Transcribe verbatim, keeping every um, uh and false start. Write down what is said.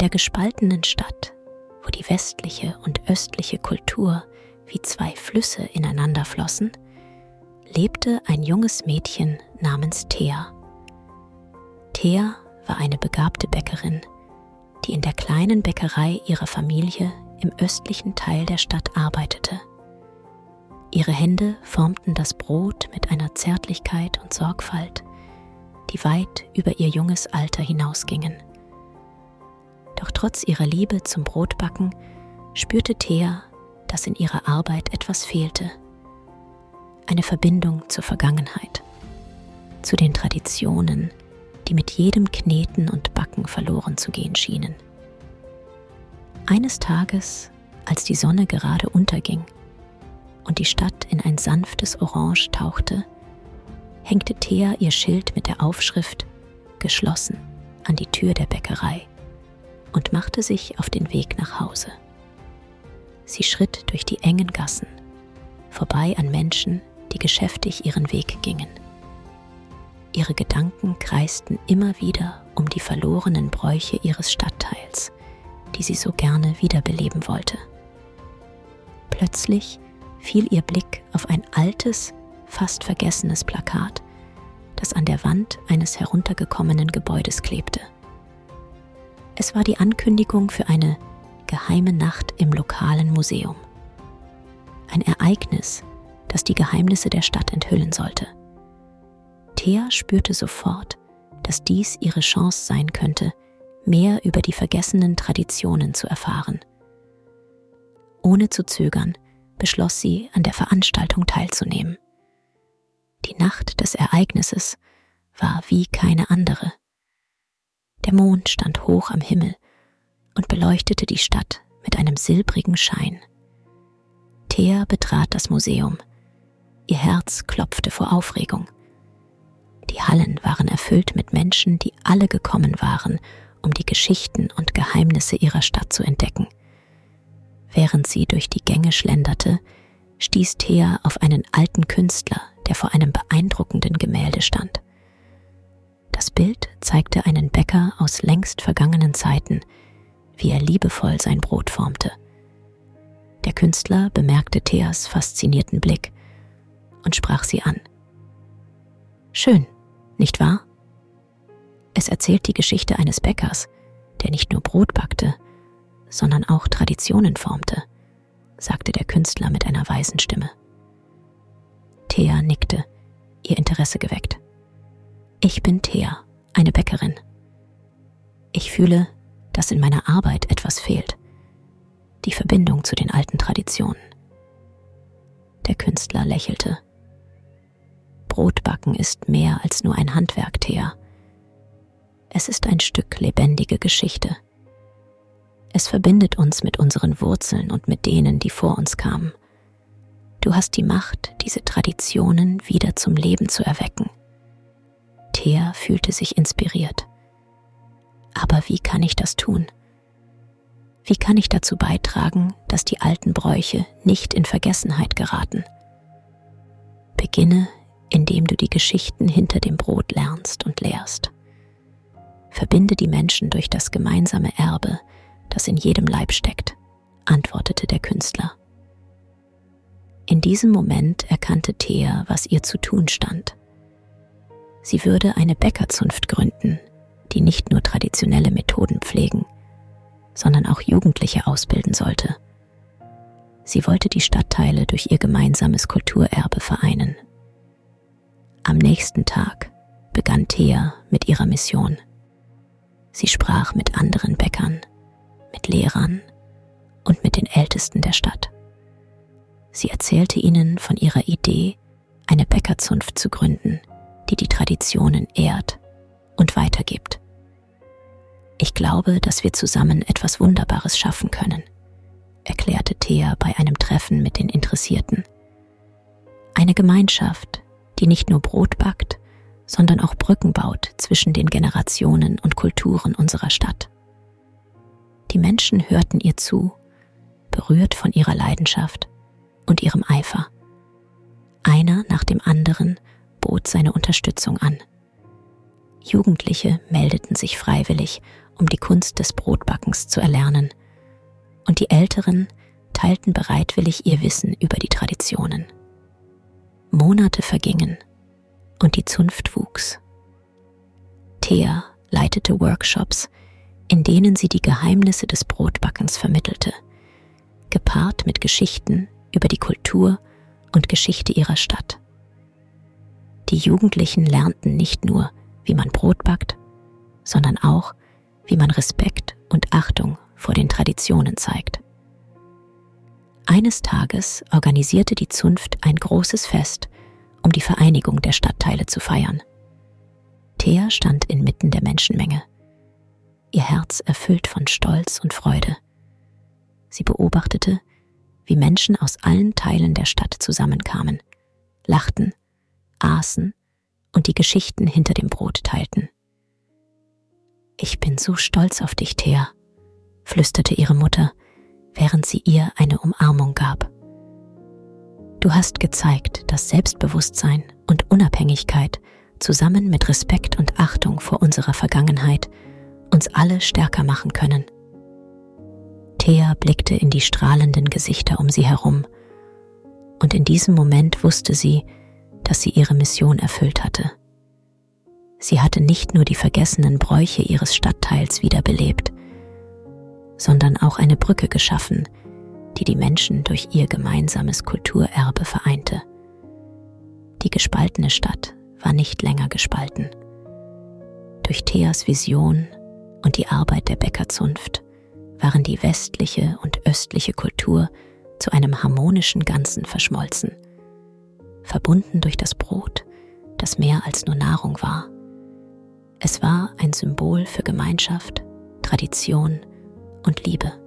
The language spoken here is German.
der gespaltenen Stadt, wo die westliche und östliche Kultur wie zwei Flüsse ineinander flossen, lebte ein junges Mädchen namens Thea. Thea war eine begabte Bäckerin, die in der kleinen Bäckerei ihrer Familie im östlichen Teil der Stadt arbeitete. Ihre Hände formten das Brot mit einer Zärtlichkeit und Sorgfalt, die weit über ihr junges Alter hinausgingen. Doch trotz ihrer Liebe zum Brotbacken spürte Thea, dass in ihrer Arbeit etwas fehlte. Eine Verbindung zur Vergangenheit, zu den Traditionen, die mit jedem Kneten und Backen verloren zu gehen schienen. Eines Tages, als die Sonne gerade unterging und die Stadt in ein sanftes Orange tauchte, hängte Thea ihr Schild mit der Aufschrift »Geschlossen« an die Tür der Bäckerei und machte sich auf den Weg nach Hause. Sie schritt durch die engen Gassen, vorbei an Menschen, die geschäftig ihren Weg gingen. Ihre Gedanken kreisten immer wieder um die verlorenen Bräuche ihres Stadtteils, die sie so gerne wiederbeleben wollte. Plötzlich fiel ihr Blick auf ein altes, fast vergessenes Plakat, das an der Wand eines heruntergekommenen Gebäudes klebte. Es war die Ankündigung für eine geheime Nacht im lokalen Museum. Ein Ereignis, das die Geheimnisse der Stadt enthüllen sollte. Thea spürte sofort, dass dies ihre Chance sein könnte, mehr über die vergessenen Traditionen zu erfahren. Ohne zu zögern, beschloss sie, an der Veranstaltung teilzunehmen. Die Nacht des Ereignisses war wie keine andere. Der Mond stand hoch am Himmel und beleuchtete die Stadt mit einem silbrigen Schein. Thea betrat das Museum. Ihr Herz klopfte vor Aufregung. Die Hallen waren erfüllt mit Menschen, die alle gekommen waren, um die Geschichten und Geheimnisse ihrer Stadt zu entdecken. Während sie durch die Gänge schlenderte, stieß Thea auf einen alten Künstler, der vor einem beeindruckenden Gemälde stand. Das Bild zeigte einen Bäcker aus längst vergangenen Zeiten, wie er liebevoll sein Brot formte. Der Künstler bemerkte Theas faszinierten Blick und sprach sie an. »Schön, nicht wahr? Es erzählt die Geschichte eines Bäckers, der nicht nur Brot backte, sondern auch Traditionen formte«, sagte der Künstler mit einer weisen Stimme. Thea nickte, ihr Interesse geweckt. »Ich bin Thea, eine Bäckerin. Ich fühle, dass in meiner Arbeit etwas fehlt. Die Verbindung zu den alten Traditionen.« Der Künstler lächelte. »Brotbacken ist mehr als nur ein Handwerk, Thea. Es ist ein Stück lebendige Geschichte. Es verbindet uns mit unseren Wurzeln und mit denen, die vor uns kamen. Du hast die Macht, diese Traditionen wieder zum Leben zu erwecken.« Thea fühlte sich inspiriert. Aber wie kann ich das tun? Wie kann ich dazu beitragen, dass die alten Bräuche nicht in Vergessenheit geraten? Beginne, indem du die Geschichten hinter dem Brot lernst und lehrst. Verbinde die Menschen durch das gemeinsame Erbe, das in jedem Leib steckt, antwortete der Künstler. In diesem Moment erkannte Thea, was ihr zu tun stand. Sie würde eine Bäckerzunft gründen, die nicht nur traditionelle Methoden pflegen, sondern auch Jugendliche ausbilden sollte. Sie wollte die Stadtteile durch ihr gemeinsames Kulturerbe vereinen. Am nächsten Tag begann Thea mit ihrer Mission. Sie sprach mit anderen Bäckern, mit Lehrern und mit den Ältesten der Stadt. Sie erzählte ihnen von ihrer Idee, eine Bäckerzunft zu gründen, die die Traditionen ehrt und weitergibt. »Ich glaube, dass wir zusammen etwas Wunderbares schaffen können«, erklärte Thea bei einem Treffen mit den Interessierten. »Eine Gemeinschaft, die nicht nur Brot backt, sondern auch Brücken baut zwischen den Generationen und Kulturen unserer Stadt.« Die Menschen hörten ihr zu, berührt von ihrer Leidenschaft und ihrem Eifer. Einer nach dem anderen bot seine Unterstützung an. Jugendliche meldeten sich freiwillig, um die Kunst des Brotbackens zu erlernen, und die Älteren teilten bereitwillig ihr Wissen über die Traditionen. Monate vergingen und die Zunft wuchs. Thea leitete Workshops, in denen sie die Geheimnisse des Brotbackens vermittelte, gepaart mit Geschichten über die Kultur und Geschichte ihrer Stadt. Die Jugendlichen lernten nicht nur, wie man Brot backt, sondern auch, wie man Respekt und Achtung vor den Traditionen zeigt. Eines Tages organisierte die Zunft ein großes Fest, um die Vereinigung der Stadtteile zu feiern. Thea stand inmitten der Menschenmenge, ihr Herz erfüllt von Stolz und Freude. Sie beobachtete, wie Menschen aus allen Teilen der Stadt zusammenkamen, lachten, aßen und die Geschichten hinter dem Brot teilten. »Ich bin so stolz auf dich, Thea«, flüsterte ihre Mutter, während sie ihr eine Umarmung gab. »Du hast gezeigt, dass Selbstbewusstsein und Unabhängigkeit zusammen mit Respekt und Achtung vor unserer Vergangenheit uns alle stärker machen können.« Thea blickte in die strahlenden Gesichter um sie herum, und in diesem Moment wusste sie, dass sie ihre Mission erfüllt hatte. Sie hatte nicht nur die vergessenen Bräuche ihres Stadtteils wiederbelebt, sondern auch eine Brücke geschaffen, die die Menschen durch ihr gemeinsames Kulturerbe vereinte. Die gespaltene Stadt war nicht länger gespalten. Durch Theas Vision und die Arbeit der Bäckerzunft waren die westliche und östliche Kultur zu einem harmonischen Ganzen verschmolzen, verbunden durch das Brot, das mehr als nur Nahrung war. Es war ein Symbol für Gemeinschaft, Tradition und Liebe.